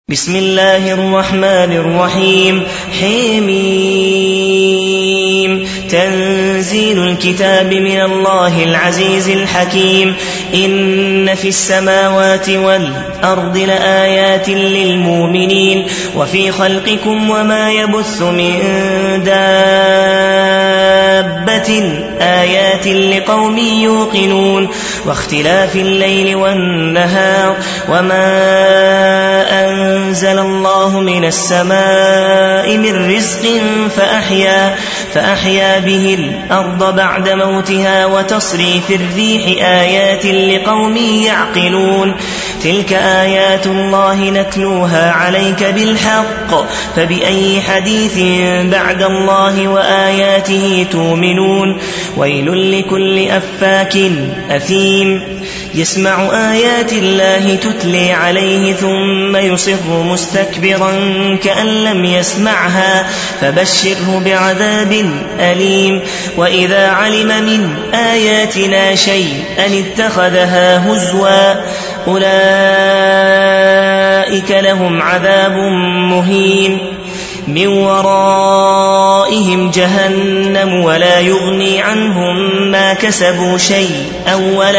بسم الله الرحمن الرحيم حميم تنزيل الكتاب من الله العزيز الحكيم إن في السماوات والأرض لآيات للمؤمنين وفي خلقكم وما يبث من دابة آيات لقوم يوقنون واختلاف الليل والنهار وما أنزل الله من السماء من رزق فأحيا به الأرض بعد موتها وتصريف الريح آيات لقوم يعقلون تلك آيات الله نتلوها عليك بالحق فبأي حديث بعد الله وآياته تؤمنون ويل لكل أفاك أثيم يسمع آيات الله تتلي عليه ثم يصر مستكبرا كأن لم يسمعها فبشره بعذاب أليم وإذا علم من آياتنا شيئا اتخذها هزوا أولئك لهم عذاب مهين من ورائهم جهنم ولا يغني عنهم ما كسبوا شيئا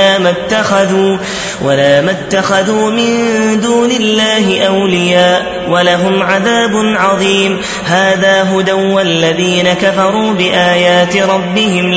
ولا ما اتخذوا من دون الله أولياء ولهم عذاب عظيم هذا هدى والذين كفروا بآيات ربهم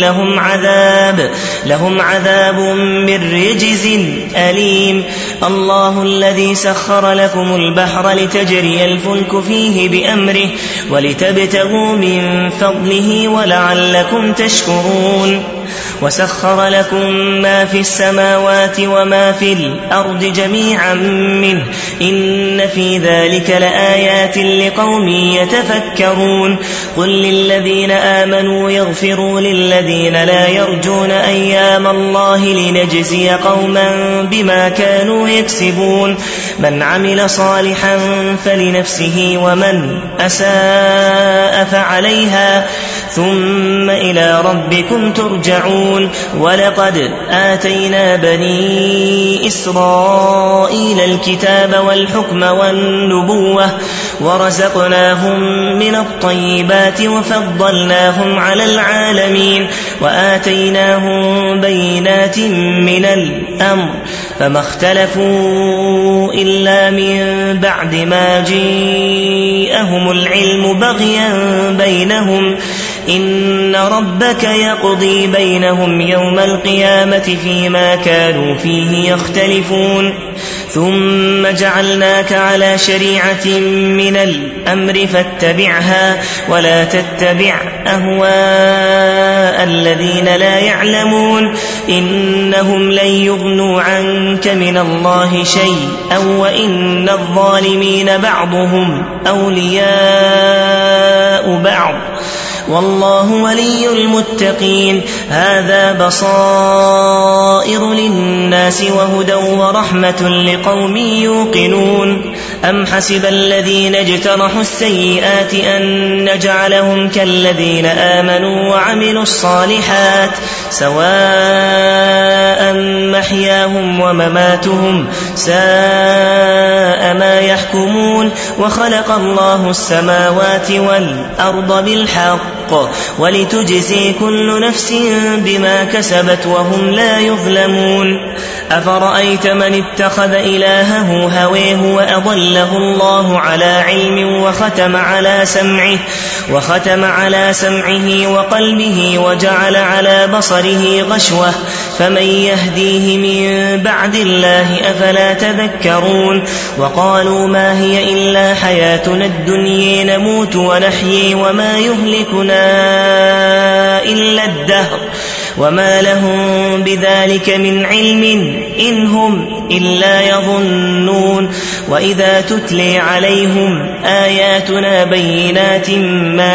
لهم عذاب من رجز أليم الله الذي سخر لكم البحر لتجري الفلك فيه بأمره ولتبتغوا من فضله ولعلكم تشكرون وسخر لكم ما في السماوات وما في الأرض جميعا منه إن في ذلك لآيات لقوم يتفكرون قل للذين آمنوا يغفروا للذين لا يرجون أيام الله لنجزي قوما بما كانوا يكسبون من عمل صالحا فلنفسه ومن أساء فعليها ثم إلى ربكم ترجعون ولقد آتينا بني إسرائيل الكتاب والحكم والنبوة ورزقناهم من الطيبات وفضلناهم على العالمين وآتيناهم بينات من الأمر فما اختلفوا إلا من بعد ما جاءهم العلم بغيا بينهم إن ربك يقضي بينهم يوم القيامة فيما كانوا فيه يختلفون ثم جعلناك على شريعة من الأمر فاتبعها ولا تتبع أهواء الذين لا يعلمون إنهم لن يغنوا عنك من الله شيئا وإن الظالمين بعضهم أولياء بعض والله ولي المتقين هذا بصائر للناس وهدى ورحمة لقوم يوقنون أم حسب الذين اجترحوا السيئات أن نجعلهم كالذين آمنوا وعملوا الصالحات سواء محياهم ومماتهم ساء ما يحكمون وخلق الله السماوات والأرض بالحق ولتجزي كل نفس بما كسبت وهم لا يظلمون أفرأيت من اتخذ إلهه هويه وأضله الله على علم وختم على سمعه وقلبه وجعل على بصره غشوة فمن يهديه من بعد الله أفلا تذكرون وقالوا ما هي إلا حياتنا الدنيا نموت ونحيي وما يهلكنا إلا الدهر وما لهم بذلك من علم إن هم إلا يظنون وإذا تتلي عليهم آياتنا بينات ما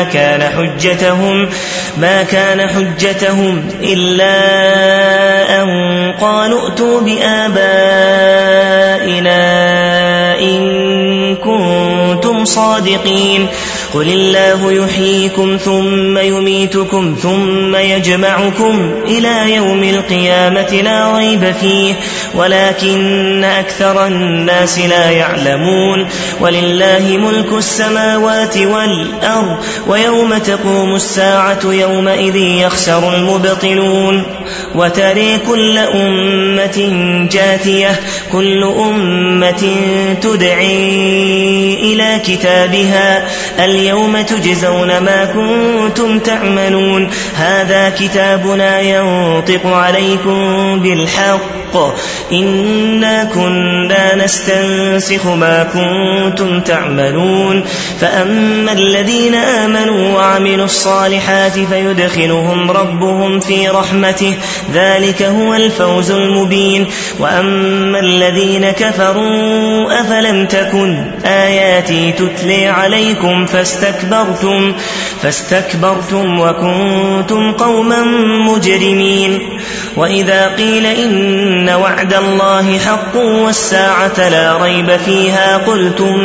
كان حجتهم إلا أن قالوا ائتوا بآبائنا إن كنتم صادقين قل الله يحييكم ثم يميتكم ثم يجمعكم إلى يوم القيامة لا ريب فيه ولكن أكثر الناس لا يعلمون ولله ملك السماوات والأرض ويوم تقوم الساعة يومئذ يخسر المبطلون وترى كل أمة جاثية كل أمة تدعي إلى كتابها اليوم تجزون ما كنتم تعملون هذا كتابنا ينطق عليكم بالحق إنا كنا نستنسخ ما كنتم تعملون فأما الذين آمنوا وعملوا الصالحات فيدخلهم ربهم في رحمته ذلك هو الفوز المبين وأما الذين كفروا أفلم تكن آياتي تتلي عليكم فاستكبرتم وكنتم قوما مجرمين وإذا قيل إن وعد الله حق والساعة لا ريب فيها قلتم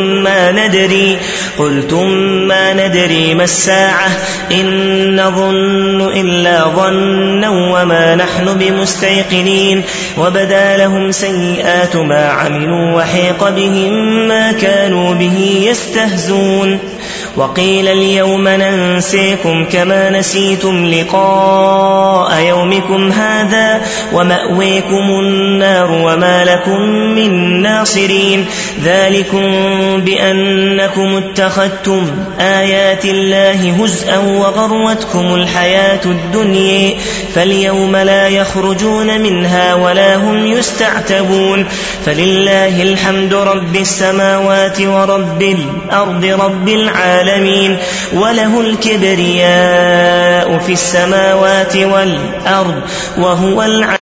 ما ندري ما الساعة إن نظن إلا ظنا وما نحن بمستيقنين وبدا لهم سيئات ما عملوا وحيق بهم ما كانوا به يستهزون وقيل اليوم ننسيكم كما نسيتم لقاء يومكم هذا ومأويكم النار وما لكم من ناصرين ذلكم بأنكم اتخذتم آيات الله هزءا وغرتكم الحياة الدنيا فاليوم لا يخرجون منها ولا هم يستعتبون فلله الحمد رب السماوات ورب الأرض رب العالمين وله الكبرياء في السماوات والأرض وهو